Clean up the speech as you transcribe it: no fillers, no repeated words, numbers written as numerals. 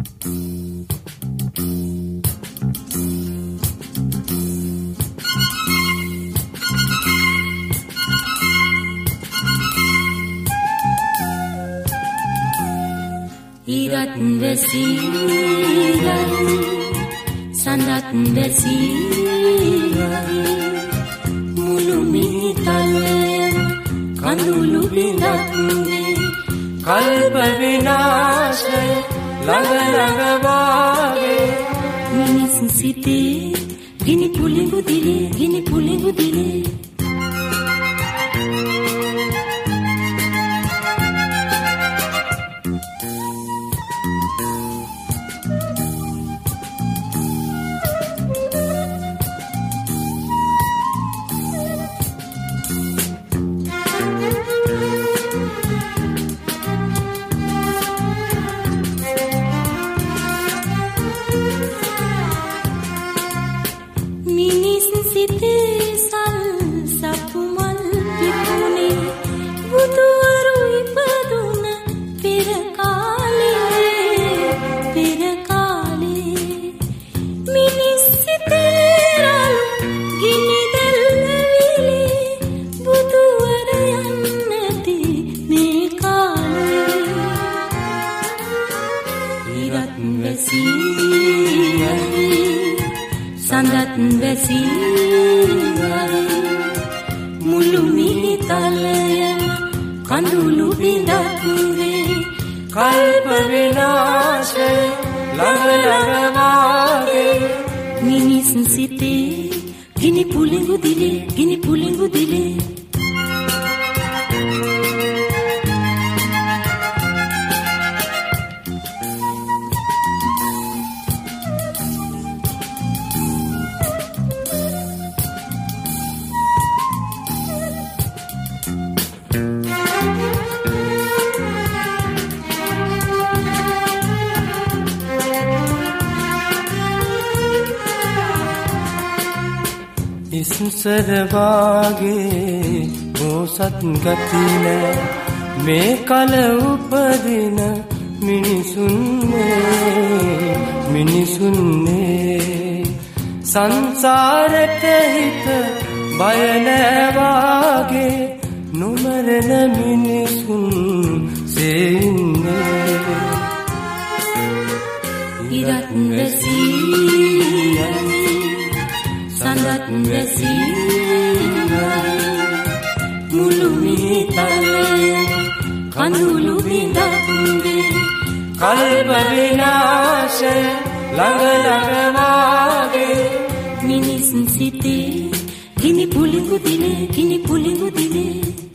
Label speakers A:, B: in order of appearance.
A: ඉරත් වැසීයයි සඳත් වැසීයයි මුළු මිහිතලයම කඳුළු බිඳක් වේ කල්ප විනාශය ළඟ ළඟ වාගේ මිනිස් සිතේ ගිනි පුළිඟු දිලේ ගිනි පුළිඟු දිලේ සඳත් වැසීයයි මුළු මිහිතලයම කඳුළු බිඳක් වේ කල්ප විනාශය ළඟ ළඟ වාගේ මිනිස් සිතේ ගිනි පුළිඟු දිලේ ගිනි පුළිඟු දිලේ
B: ඉස්සර වාගේ බෝසත් ගති නෑ මේ කල උපදින මිනිසුන්නේ සංසාරට හිත බය නෑ වාගේ නොමරන මිනිසුන් සේන්නේ
A: ඉරත් වැසීයයි සඳත් වැසීයයි මුළු මිහිතලයම කඳුළු බිඳක් වේ
B: කල්ප විනාශය ළඟ ළඟ වාගේ
A: මිනිස් සිතේ ගිනි පුළිඟු දිලේ ගිනි පුළිඟු දිලේ